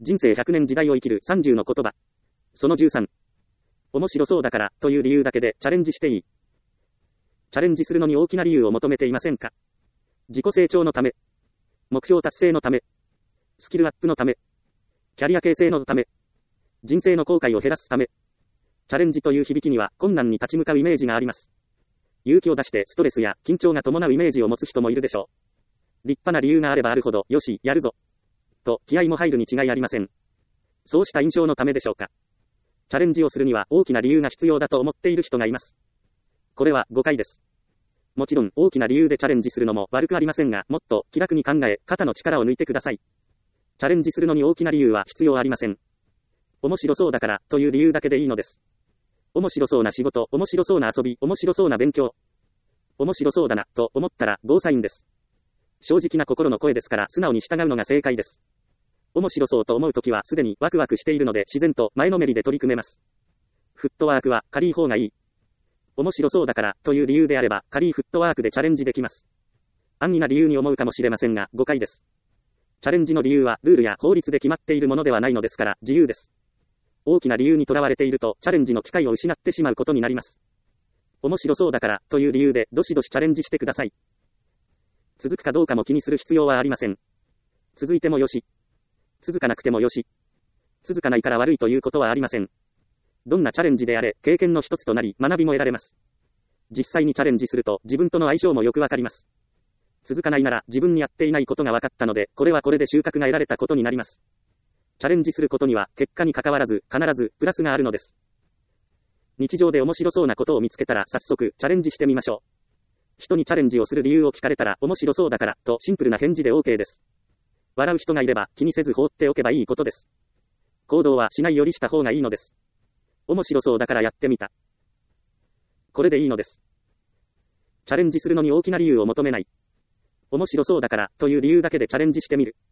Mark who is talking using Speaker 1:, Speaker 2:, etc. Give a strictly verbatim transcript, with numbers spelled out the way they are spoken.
Speaker 1: 人生ひゃくねん時代を生きるさんじゅうの言葉。そのじゅうさん。面白そうだからという理由だけでチャレンジしていい。チャレンジするのに大きな理由を求めていませんか？自己成長のため、目標達成のため、スキルアップのため、キャリア形成のため、人生の後悔を減らすため。チャレンジという響きには困難に立ち向かうイメージがあります。勇気を出してストレスや緊張が伴うイメージを持つ人もいるでしょう。立派な理由があればあるほど、よし、やるぞ。と気合も入るに違いありません。そうした印象のためでしょうか。チャレンジをするには大きな理由が必要だと思っている人がいます。これは誤解です。もちろん大きな理由でチャレンジするのも悪くありませんが、もっと気楽に考え、肩の力を抜いてください。チャレンジするのに大きな理由は必要ありません。面白そうだからという理由だけでいいのです。面白そうな仕事、面白そうな遊び、面白そうな勉強。面白そうだなと思ったらゴーサインです。正直な心の声ですから素直に従うのが正解です。面白そうと思うときはすでにワクワクしているので自然と前のめりで取り組めます。フットワークは軽い方がいい。面白そうだからという理由であれば軽いフットワークでチャレンジできます。安易な理由に思うかもしれませんが誤解です。チャレンジの理由はルールや法律で決まっているものではないのですから自由です。大きな理由にとらわれているとチャレンジの機会を失ってしまうことになります。面白そうだからという理由でどしどしチャレンジしてください。続くかどうかも気にする必要はありません。続いてもよし。続かなくてもよし。続かないから悪いということはありません。どんなチャレンジであれ、経験の一つとなり、学びも得られます。実際にチャレンジすると、自分との相性もよくわかります。続かないなら、自分にやっていないことが分かったので、これはこれで収穫が得られたことになります。チャレンジすることには、結果に関わらず、必ず、プラスがあるのです。日常で面白そうなことを見つけたら、早速、チャレンジしてみましょう。人にチャレンジをする理由を聞かれたら、面白そうだから、とシンプルな返事で OK です。笑う人がいれば、気にせず放っておけばいいことです。行動はしないよりした方がいいのです。面白そうだからやってみた。これでいいのです。チャレンジするのに大きな理由を求めない。面白そうだから、という理由だけでチャレンジしてみる。